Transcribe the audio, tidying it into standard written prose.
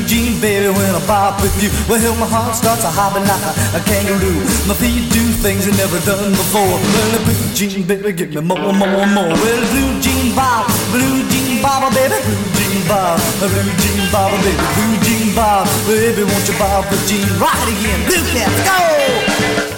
jean, baby, when I bop with you. Well, my heart starts a hopping like a kangaroo. My feet do things I never done before. Well, the blue jean, baby, give me more, more, more. Well, blue jean bob, baby, blue jean bob, blue jean bob, baby, blue jean bob, baby, won't you bob the jean right again? Blue cats, go!